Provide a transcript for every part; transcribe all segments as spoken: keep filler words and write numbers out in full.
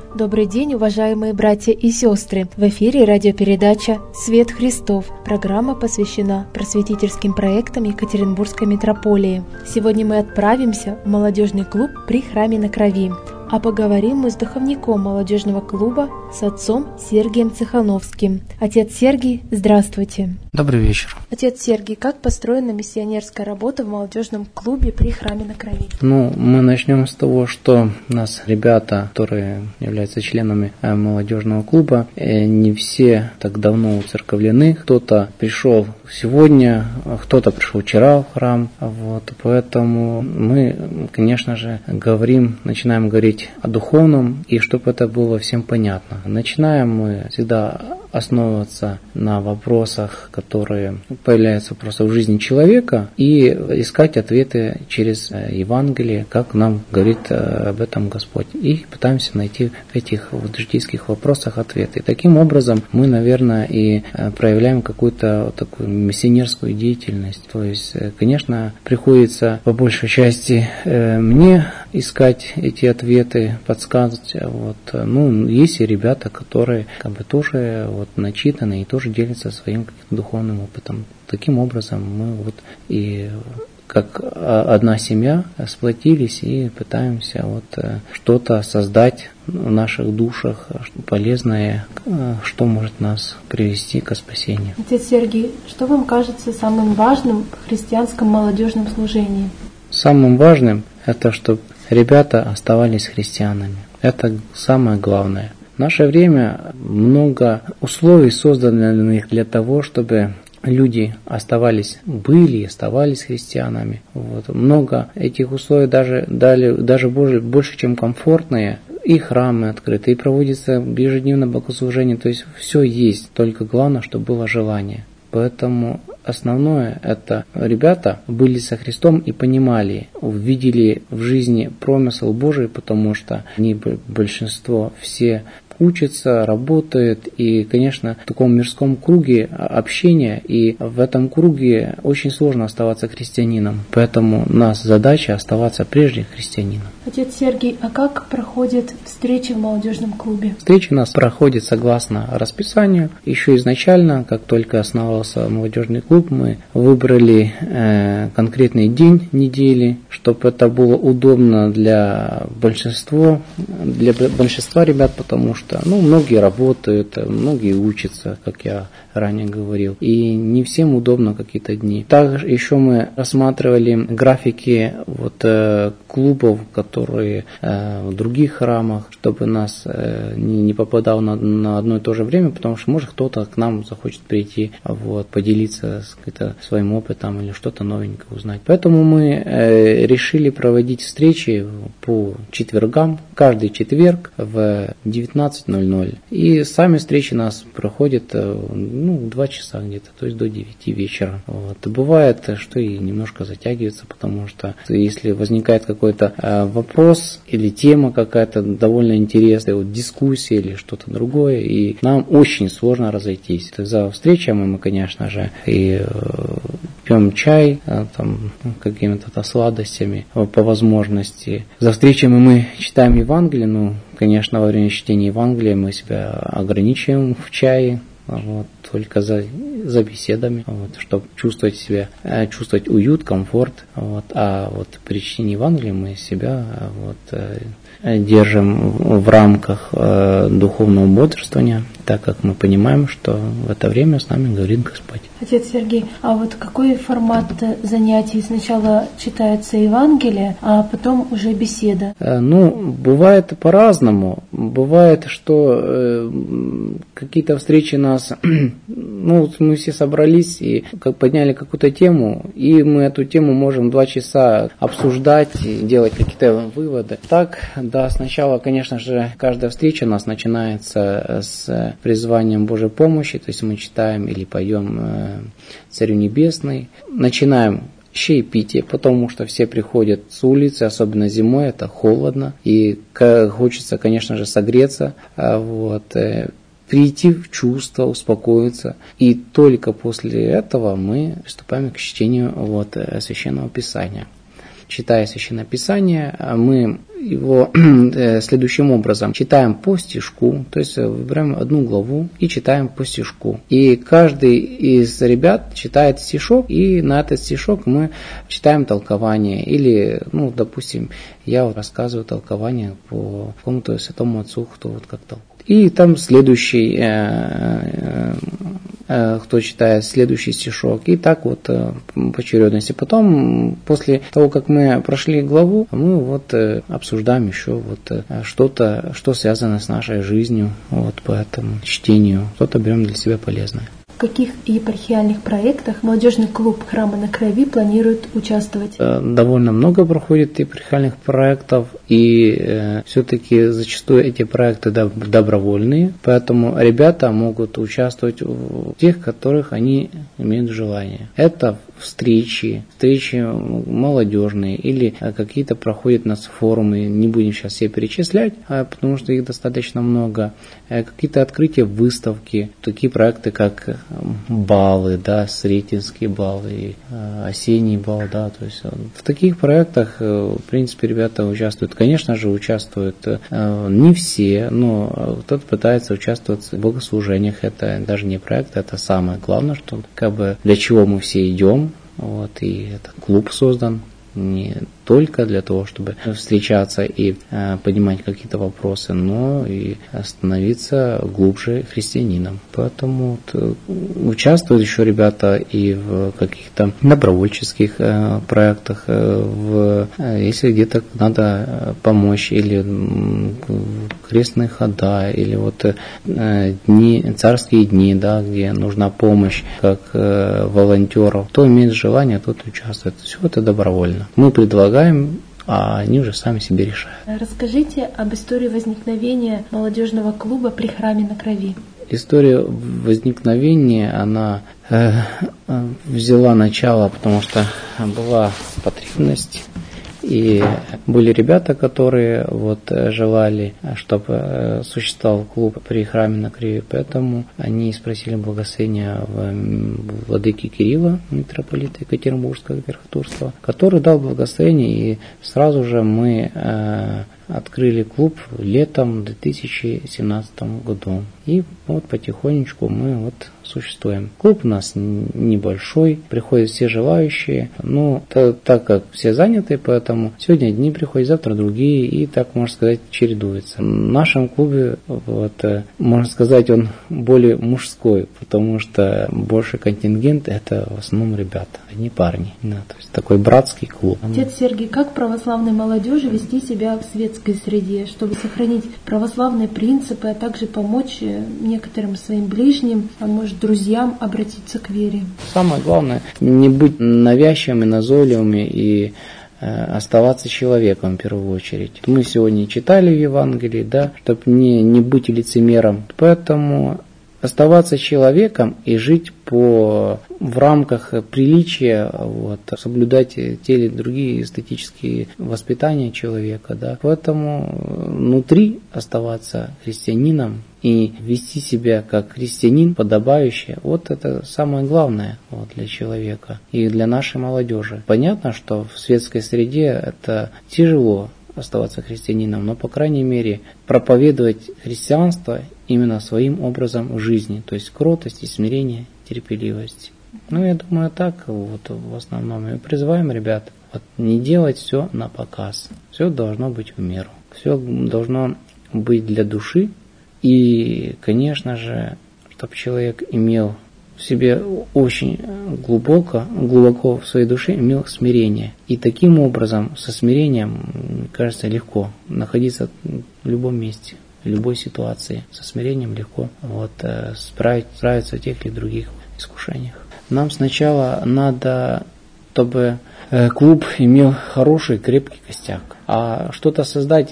Добрый день, уважаемые братья и сестры! В эфире радиопередача «Свет Христов». Программа посвящена просветительским проектам Екатеринбургской митрополии. Сегодня мы отправимся в молодежный клуб при Храме на Крови. А поговорим мы с духовником молодежного клуба, с отцом Сергием Цехановским. Отец Сергий, здравствуйте. Добрый вечер. Отец Сергий, как построена миссионерская работа в молодежном клубе при Храме на Крови? Ну, мы начнем с того, что у нас ребята, которые являются членами молодежного клуба, не все так давно уцерковлены. Кто-то пришел сегодня, кто-то пришел вчера в храм. Вот, поэтому мы, конечно же, говорим, начинаем говорить о духовном, и чтобы это было всем понятно. Начинаем мы всегда основываться на вопросах, которые появляются просто в жизни человека, и искать ответы через Евангелие, как нам говорит об этом Господь. И пытаемся найти в этих вот житейских вопросах ответы. И таким образом мы, наверное, и проявляем какую-то вот такую миссионерскую деятельность. То есть, конечно, приходится по большей части мне искать эти ответы, подсказывать. Вот. Ну, есть и ребята, которые как бы тоже вот начитаны и тоже делятся своим духовным опытом. Таким образом мы вот и как одна семья сплотились и пытаемся вот что-то создать в наших душах полезное, что может нас привести к спасению. Отец Сергий, что вам кажется самым важным в христианском молодежном служении? Самым важным это, чтобы ребята оставались христианами. Это самое главное. В наше время много условий создано для того, чтобы люди оставались, были и оставались христианами. Вот. Много этих условий даже, дали, даже больше, чем комфортные. И храмы открыты, и проводится ежедневное богослужение. То есть все есть, только главное, чтобы было желание. Поэтому основное это ребята были со Христом и понимали, видели в жизни промысел Божий, потому что они, большинство, все учатся, работают, и, конечно, в таком мирском круге общения, и в этом круге очень сложно оставаться христианином. Поэтому у нас задача оставаться прежде христианином. Отец Сергий, а как проходят встречи в молодежном клубе? Встречи у нас проходят согласно расписанию. Еще изначально, как только основался молодежный клуб, мы выбрали э, конкретный день недели, чтобы это было удобно для большинства, для большинства ребят, потому что ну, многие работают, многие учатся, как я ранее говорил, и не всем удобно какие-то дни. Также еще мы рассматривали графики вот, э, клубов, которые э, в других храмах, чтобы нас э, не, не попадало на, на одно и то же время, потому что может кто-то к нам захочет прийти, вот, поделиться с, своим опытом или что-то новенькое узнать. Поэтому мы э, решили проводить встречи по четвергам, каждый четверг в девятнадцать ноль ноль. И сами встречи у нас проходят ну, два часа где-то, то есть до девяти вечера. Вот. Бывает, что и немножко затягивается, потому что если возникает какой-то э, вопрос или тема какая-то довольно интересная, вот, дискуссия или что-то другое, и нам очень сложно разойтись. За встречами мы, конечно же, и э, пьем чай, э, там, какими-то сладостями э, по возможности. За встречами мы читаем Евангелие, ну, конечно, во время чтения Евангелия мы себя ограничиваем в чае, вот, только за, за беседами, вот, чтобы чувствовать себя, чувствовать уют, комфорт. Вот, а вот при чтении Евангелия мы себя вот, держим в рамках духовного бодрствования, так как мы понимаем, что в это время с нами говорит Господь. Отец Сергий, а вот какой формат занятий? Сначала читается Евангелие, а потом уже беседа? Ну, бывает по-разному. Бывает, что э, какие-то встречи нас, ну, мы все собрались и как подняли какую-то тему, и мы эту тему можем два часа обсуждать и делать какие-то выводы. Так, да, сначала, конечно же, каждая встреча у нас начинается с призванием Божьей помощи, то есть мы читаем или поем Царю Небесный, начинаем чаепитие, потому что все приходят с улицы, особенно зимой, это холодно, и хочется, конечно же, согреться, вот, прийти в чувство, успокоиться, и только после этого мы приступаем к чтению вот, Священного Писания. читая Священное Писание, мы его следующим образом читаем по стишку, то есть выбираем одну главу и читаем по стишку. И каждый из ребят читает стишок, и на этот стишок мы читаем толкование. Или, ну, допустим, я вот рассказываю толкование по какому-то святому отцу, кто вот как толкует. И там следующий, э, э, кто читает следующий стишок, и так вот э, по очередности. Потом, после того, как мы прошли главу, мы вот э, обсуждаем еще вот э, что-то, что связано с нашей жизнью, вот по этому чтению, что-то берем для себя полезное. В каких епархиальных проектах молодежный клуб «Храма на Крови» планирует участвовать? Довольно много проходит епархиальных проектов, и э, все-таки зачастую эти проекты добровольные, поэтому ребята могут участвовать в тех, которых они имеют желание. Это встречи, встречи молодежные или какие-то проходят у нас форумы, не будем сейчас все перечислять, потому что их достаточно много. Какие-то открытия, выставки, такие проекты, как баллы, да, сретенские баллы, осенний бал, да, то есть в таких проектах, в принципе, ребята участвуют. Конечно же, участвуют не все, но кто-то пытается участвовать в богослужениях. Это даже не проект, это самое главное, что как бы для чего мы все идем. Вот, и этот клуб создан не только для того, чтобы встречаться и э, понимать какие-то вопросы, но и становиться глубже христианином. Поэтому вот, участвуют еще ребята и в каких-то добровольческих э, проектах, э, в, э, если где-то надо помочь, или э, крестные хода, или вот э, дни, царские дни, да, где нужна помощь как э, волонтеров. Кто имеет желание, тот участвует. Все это добровольно. Мы предлагаем, а они уже сами себе решают. Расскажите об истории возникновения молодежного клуба при Храме на Крови. История возникновения, она э, взяла начало, потому что была потребность. И были ребята, которые вот желали, чтобы существовал клуб при Храме на Крови, поэтому они спросили благословения владыки Кирилла, митрополита Екатеринбургского верхотурства, который дал благословение, и сразу же мы э, открыли клуб летом две тысячи семнадцатом году. И вот потихонечку мы вот существуем. Клуб у нас небольшой, приходят все желающие, но т- так как все заняты, поэтому сегодня одни приходят, завтра другие, и так, можно сказать, чередуется. В нашем клубе, вот, можно сказать, он более мужской, потому что больше контингент это в основном ребята, одни парни. Да, то есть такой братский клуб. Отец Сергий, как православной молодежи вести себя в светской среде, чтобы сохранить православные принципы, а также помочь некоторым своим ближним, а может друзьям обратиться к вере? Самое главное, не быть навязчивыми, назойливыми и э, оставаться человеком в первую очередь. Мы сегодня читали в Евангелии, да, чтобы не, не быть лицемером. Поэтому оставаться человеком и жить по, в рамках приличия, вот, соблюдать те или другие эстетические воспитания человека. Да. Поэтому внутри оставаться христианином и вести себя как христианин подобающе, вот это самое главное вот, для человека и для нашей молодежи. Понятно, что в светской среде это тяжело оставаться христианином, но, по крайней мере, проповедовать христианство именно своим образом жизни, то есть кротость и смирение, терпеливость. Ну, я думаю, так вот в основном. Мы призываем ребят вот, не делать все на показ. Все должно быть в меру. Все должно быть для души. И, конечно же, чтобы человек имел в себе очень глубоко, глубоко в своей душе имел смирение. И таким образом, со смирением, мне кажется, легко находиться в любом месте, в любой ситуации. Со смирением легко вот, справить, справиться в тех или других искушениях. Нам сначала надо, чтобы клуб имел хороший, крепкий костяк. А что-то создать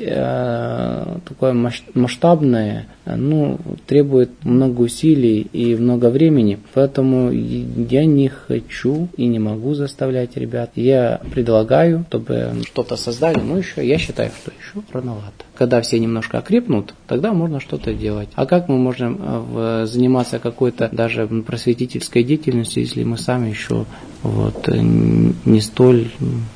э, такое масштабное, ну, требует много усилий и много времени. Поэтому я не хочу и не могу заставлять ребят. Я предлагаю, чтобы что-то создали, но еще я считаю, что еще рановато. Когда все немножко окрепнут, тогда можно что-то делать. А как мы можем э, заниматься какой-то даже просветительской деятельностью, если мы сами еще вот, не столь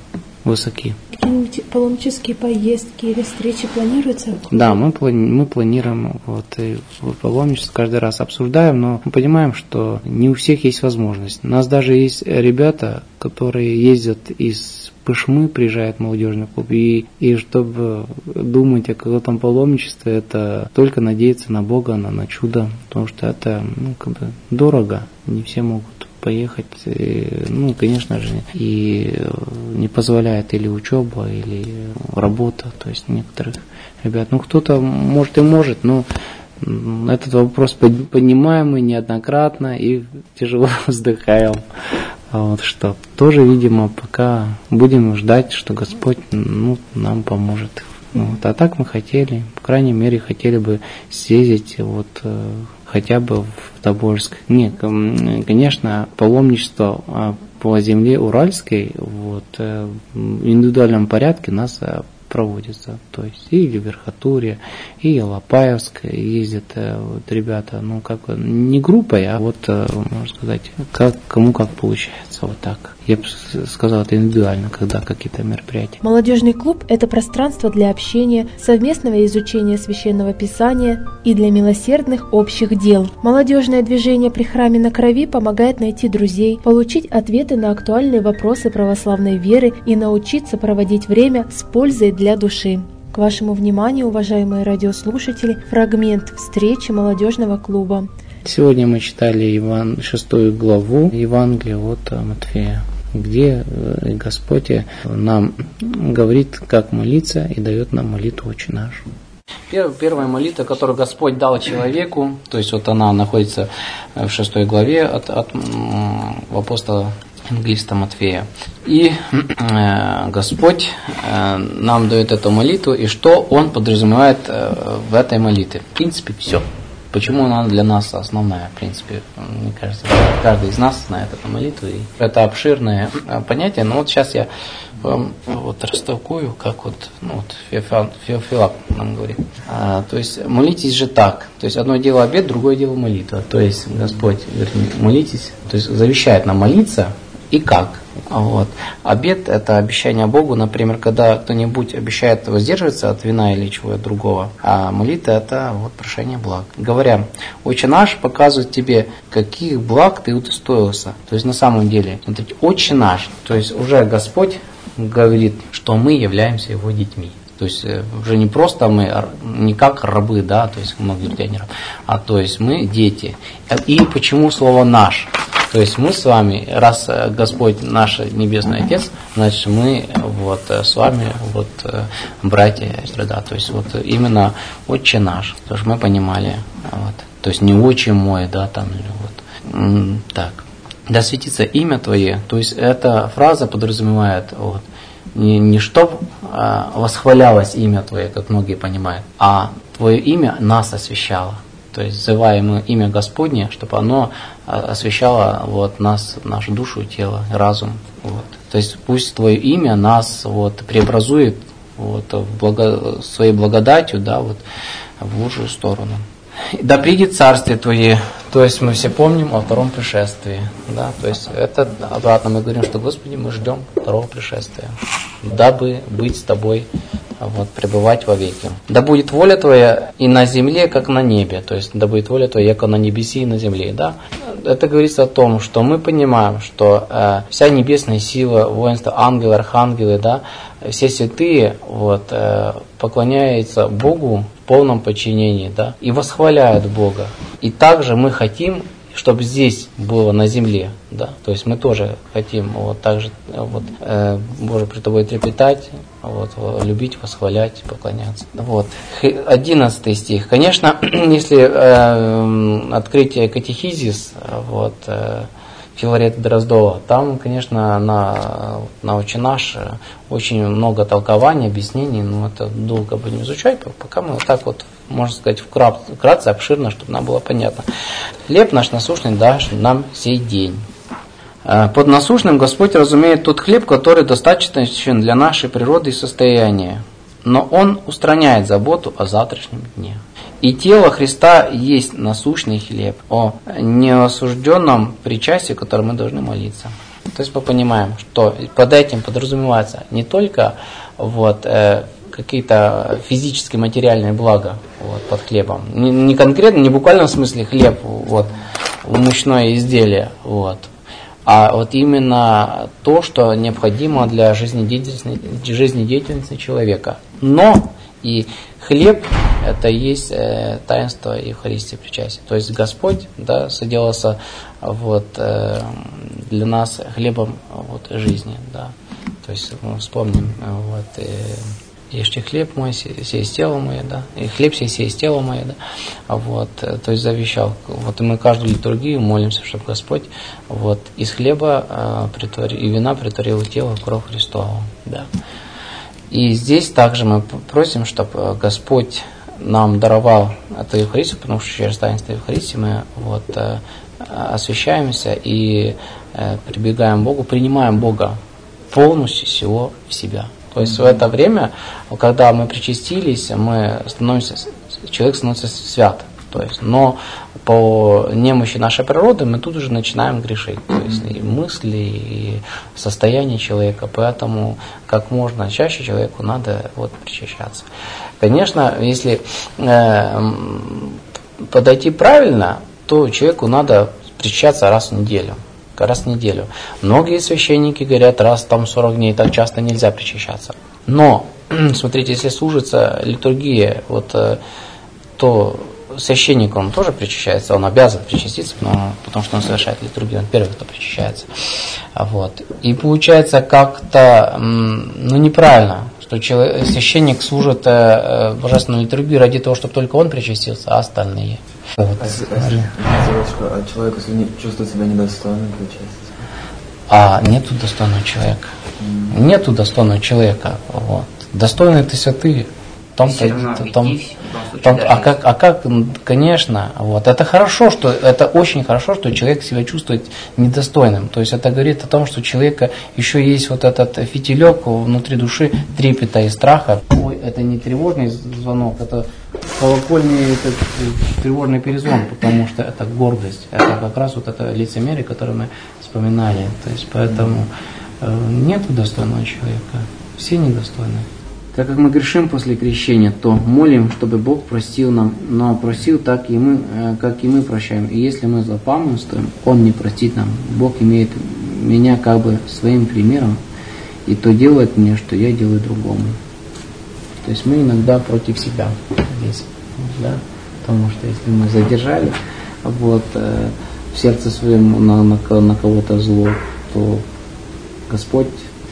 высоки. Какие-нибудь паломнические поездки или встречи планируются? Да, мы, плани- мы планируем вот, и паломничество каждый раз обсуждаем, но мы понимаем, что не у всех есть возможность. У нас даже есть ребята, которые ездят из Пышмы, приезжают в молодежный клуб, и, и чтобы думать о каком-то паломничестве, это только надеяться на Бога, на, на чудо, потому что это ну, как бы дорого, не все могут поехать, и, ну, конечно же, и не позволяет или учеба, или работа, то есть некоторых ребят, ну, кто-то может и может, но этот вопрос поднимаем мы неоднократно и тяжело вздыхаем. Вот, что тоже, видимо, пока будем ждать, что Господь ну, нам поможет. Вот. А так мы хотели, по крайней мере, хотели бы съездить вот, хотя бы в Тобольск. Нет, конечно, паломничество по земле Уральской вот, в индивидуальном порядке нас проводится. То есть и в Верхотурье, и Алапаевск ездят вот, ребята, ну как не группой, а вот, можно сказать, как, кому как получается. Вот так. Я бы сказал, это индивидуально, когда какие-то мероприятия. Молодежный клуб – это пространство для общения, совместного изучения Священного Писания и для милосердных общих дел. Молодежное движение при Храме на Крови помогает найти друзей, получить ответы на актуальные вопросы православной веры и научиться проводить время с пользой для души. К вашему вниманию, уважаемые радиослушатели, фрагмент встречи молодежного клуба. Сегодня мы читали Иван, шестую главу Евангелия от Матфея, где Господь нам говорит, как молиться, и дает нам молитву «Отче наш». Первая молитва, которую Господь дал человеку, то есть вот она находится в шестой главе от, от апостола евангелиста Матфея. И э, Господь э, нам дает эту молитву, и что Он подразумевает э, в этой молитве? В принципе, все. Почему она для нас основная, в принципе, мне кажется, каждый из нас знает эту молитву. И это обширное понятие, но вот сейчас я вам вот растолкую, как вот, ну, вот Феофилак нам говорит. А, то есть молитесь же так. То есть одно дело обет, другое дело молитва. То есть Господь говорит, молитесь, то есть завещает нам молиться и как. Вот. Обет – это обещание Богу, например, когда кто-нибудь обещает воздерживаться от вина или чего-то другого, а молитва – это вот прошение благ. Говоря, «Отче наш» показывает тебе, каких благ ты удостоился. То есть на самом деле, смотрите, «Отче наш», то есть уже Господь говорит, что мы являемся Его детьми. То есть уже не просто мы, не как рабы, да, то есть многие людей не рабы, а то есть мы дети. И почему слово «наш»? То есть мы с вами, раз Господь наш Небесный Отец, значит мы вот с вами вот братья и сестры, да, то есть вот именно Отче наш, потому что мы понимали, вот, то есть не Отче мой, да, там вот, так. Да светится имя Твое, то есть эта фраза подразумевает вот, не, не чтоб а, восхвалялось имя Твое, как многие понимают, а Твое имя нас освящало. То есть взываем имя Господне, чтобы оно освещало вот, нас, нашу душу, тело, разум. Вот. То есть пусть Твое имя нас вот, преобразует вот, в благо, своей благодатью да, вот, в лучшую сторону. Да придет царствие Твое. То есть мы все помним о втором пришествии. Да? То есть это обратно мы говорим, что Господи, мы ждем второго пришествия, дабы быть с Тобой, вот, пребывать вовеки. Да будет воля Твоя и на земле, как на небе. То есть, да будет воля Твоя, как на небеси и на земле. Да? Это говорится о том, что мы понимаем, что э, вся небесная сила, воинство, ангелы, архангелы, да, все святые вот, э, поклоняются Богу в полном подчинении, да, и восхваляют Бога. И также мы хотим, чтобы здесь было на земле, да, то есть мы тоже хотим вот так же вот, э, Боже, пред Тобой трепетать, вот, любить, восхвалять, поклоняться. Вот. Одиннадцатый стих. Конечно, если э, открыть катехизис вот, э, Филарета Дроздова, там, конечно, на, на «Отче наш» очень много толкований, объяснений, но это долго будем изучать, пока мы вот так вот, можно сказать, вкратце, вкратце обширно, чтобы нам было понятно. «Хлеб наш насущный дашь нам сей день». Под насущным Господь разумеет тот хлеб, который достаточен для нашей природы и состояния, но Он устраняет заботу о завтрашнем дне. И тело Христа есть насущный хлеб, о неосужденном причастии, которым мы должны молиться. То есть мы понимаем, что под этим подразумевается не только вот, э, какие-то физические, материальные блага вот, под хлебом. Не, не конкретно, не в буквальном смысле хлеб, вот, мучное изделие, вот, а вот именно то, что необходимо для жизнедеятельности, жизнедеятельности человека. Но и хлеб – это и есть э, таинство Евхаристии причастия. То есть Господь, да, соделался вот, э, для нас хлебом вот, жизни. Да. То есть мы вспомним, вот, э, ешьте хлеб мой, сей тело мое, да, и хлеб сей, сей тело мое, да, вот, то есть завещал. Вот и мы каждую литургию молимся, чтобы Господь вот из хлеба э, притворил, и вина притворил тело в кровь Христову, да. И здесь также мы просим, чтобы Господь нам даровал эту Евхаристию, потому что через таинство Евхаристии мы вот, э, освящаемся и э, прибегаем к Богу, принимаем Бога полностью всего в себя. То есть в это время, когда мы причастились, мы становимся, человек становится свят. То есть, но по немощи нашей природы мы тут уже начинаем грешить. То есть и мысли, и состояние человека. Поэтому как можно чаще человеку надо вот, причащаться. Конечно, если э, подойти правильно, то человеку надо причащаться раз в неделю. Раз в неделю. Многие священники говорят, раз там сорок дней, так часто нельзя причащаться. Но, смотрите, если служится литургия, вот, то священник, он тоже причащается, он обязан причаститься, но, потому что он совершает литургию, он первый, кто причащается. Вот. И получается как-то ну, неправильно, что человек, священник служит э, божественную литургию ради того, чтобы только он причастился, а остальные. Вот. А, а, а человек, если не чувствует себя недостойным причастия? А нету достойного человека. Mm. Нету достойного человека. Вот. Достойный ты святый. Том, том, том, том, а как, а как, конечно, вот, это хорошо, что, это очень хорошо, что человек себя чувствует недостойным. То есть это говорит о том, что у человека еще есть вот этот фитилек внутри души трепета и страха. Ой, это не тревожный звонок, это колокольный, это тревожный перезвон, потому что это гордость, это как раз вот это лицемерие, которое мы вспоминали. То есть поэтому э, нету достойного человека, все недостойны. Так как мы грешим после крещения, то молим, чтобы Бог простил нам, но просил так и мы, как и мы прощаем. И если мы злопамятствуем, Он не простит нам. Бог имеет меня как бы своим примером, и то делает мне, что я делаю другому. То есть мы иногда против себя здесь, да? Потому что если мы задержали вот, в сердце своем на, на, на кого-то зло, то Господь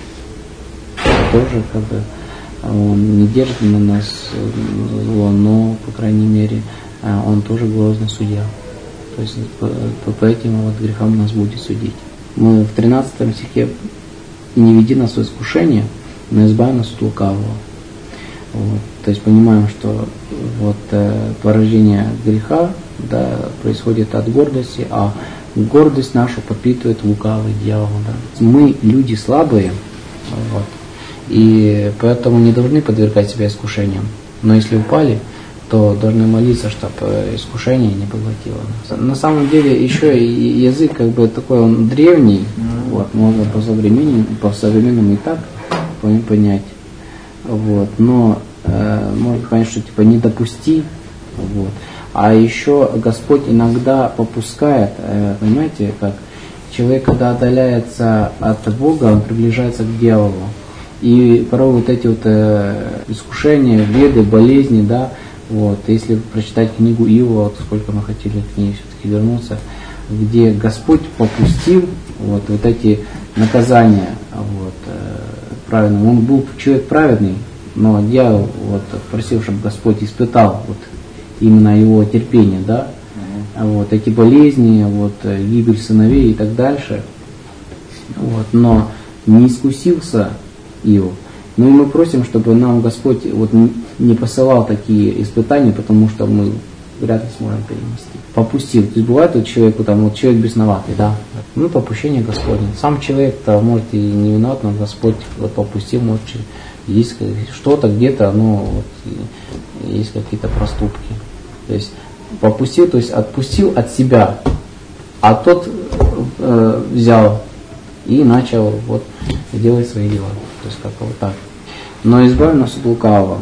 тоже как бы Он не держит на нас зло, но, по крайней мере, Он тоже грозный судья. То есть по, по этим вот грехам нас будет судить. Мы в тринадцатом стихе «Не веди нас в искушение, но избави нас от лукавого». Вот. То есть понимаем, что вот, э, порождение греха да, происходит от гордости, а гордость нашу подпитывает лукавый дьявол. Да. Мы люди слабые, вот, и поэтому не должны подвергать себя искушениям. Но если упали, то должны молиться, чтобы искушение не поглотило нас. На самом деле еще и язык как бы такой, он древний, вот, можно по современному, по современному и так понять. Вот, но э, можно понять, что типа не допусти. Вот. А еще Господь иногда попускает, э, понимаете, как человек, когда отдаляется от Бога, он приближается к дьяволу. И порой вот эти вот э, искушения, беды, болезни, да, вот, если прочитать книгу Иова, вот сколько мы хотели к ней все-таки вернуться, где Господь попустил вот, вот эти наказания, вот, э, правильно. Он был человек праведный, но дьявол вот, просил, чтобы Господь испытал вот, именно его терпение, да, mm-hmm. вот, эти болезни, вот, гибель сыновей и так дальше, вот, но не искусился Иов. Ну и мы просим, чтобы нам Господь вот не посылал такие испытания, потому что мы вряд ли сможем перенести. Попустил. То есть бывает вот человеку, там, вот человек бесноватый, да. Ну, попущение Господне. Сам человек-то может и не виноват, но Господь вот попустил, может, есть что-то где-то, ну, вот, есть какие-то проступки. То есть попустил, то есть отпустил от себя, а тот э, взял и начал вот делать свои дела. То есть как вот так. Но избавь нас от лукавого.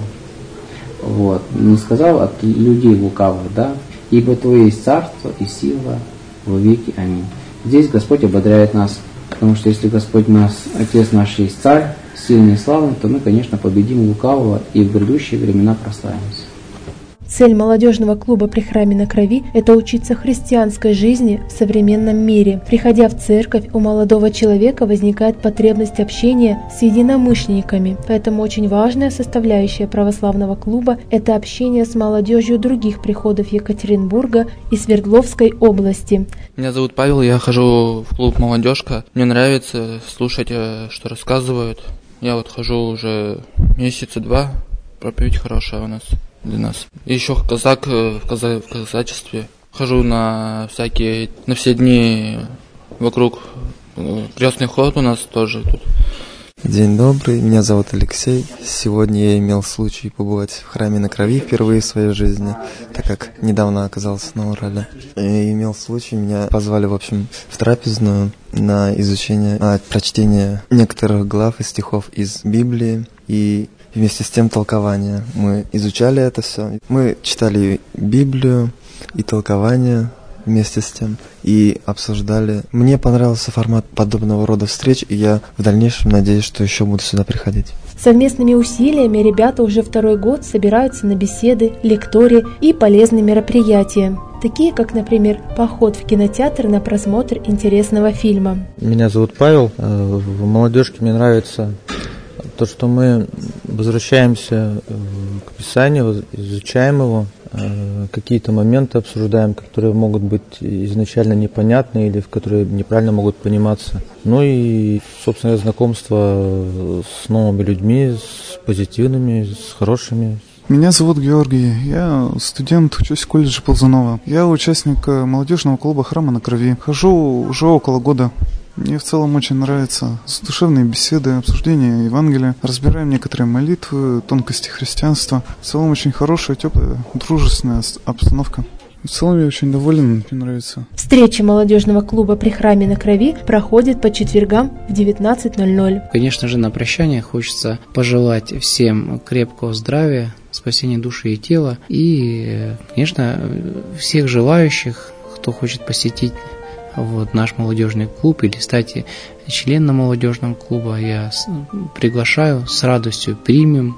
Вот. Не сказал от людей лукавых, да? Ибо Твое есть царство и сила во веки. Аминь. Здесь Господь ободряет нас, потому что если Господь нас, Отец наш есть царь, сильный и славный, то мы, конечно, победим лукавого и в грядущие времена прославимся. Цель молодежного клуба при храме на Крови – это учиться христианской жизни в современном мире. Приходя в церковь, у молодого человека возникает потребность общения с единомышленниками. Поэтому очень важная составляющая православного клуба – это общение с молодежью других приходов Екатеринбурга и Свердловской области. Меня зовут Павел, я хожу в клуб «Молодежка». Мне нравится слушать, что рассказывают. Я вот хожу уже месяца два, проповедь хорошая у нас. Для нас. И еще казак в, каза... в казачестве. Хожу на всякие, на все дни вокруг. Крестный ход у нас тоже тут. День добрый, меня зовут Алексей. Сегодня я имел случай побывать в храме на Крови впервые в своей жизни, так как недавно оказался на Урале. И имел случай, меня позвали, в общем, в трапезную на изучение, а, прочтение некоторых глав и стихов из Библии и вместе с тем толкование. Мы изучали это все. Мы читали Библию и толкование вместе с тем и обсуждали. Мне понравился формат подобного рода встреч, и я в дальнейшем надеюсь, что еще буду сюда приходить. Совместными усилиями ребята уже второй год собираются на беседы, лектории и полезные мероприятия, такие как, например, поход в кинотеатр на просмотр интересного фильма. Меня зовут Павел. В молодежке мне нравится то, что мы возвращаемся к Писанию, изучаем его, какие-то моменты обсуждаем, которые могут быть изначально непонятны или в которые неправильно могут пониматься. Ну и, собственно, знакомство с новыми людьми, с позитивными, с хорошими. Меня зовут Георгий, я студент, учусь в колледже Ползунова. Я участник молодежного клуба «Храма на Крови». Хожу уже около года. Мне в целом очень нравятся душевные беседы, обсуждения Евангелия. Разбираем некоторые молитвы, тонкости христианства. В целом очень хорошая, теплая, дружественная обстановка. В целом я очень доволен, мне нравится. Встреча молодежного клуба при храме на Крови проходит по четвергам в девятнадцать ноль ноль. Конечно же, на прощание хочется пожелать всем крепкого здравия, спасения души и тела. И, конечно, всех желающих, кто хочет посетить вот наш молодежный клуб или стать членом молодежного клуба, я приглашаю, с радостью примем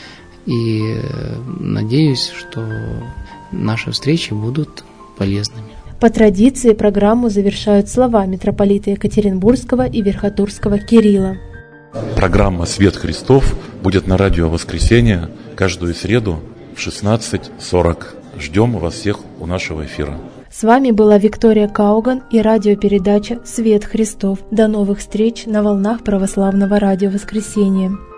и надеюсь, что наши встречи будут полезными. По традиции программу завершают слова митрополита Екатеринбургского и Верхотурского Кирилла. Программа «Свет Христов» будет на радио «Воскресенье» каждую среду в шестнадцать сорок. Ждем вас всех у нашего эфира. С вами была Виктория Кауган и радиопередача «Свет Христов». До новых встреч на волнах православного радио «Воскресенье».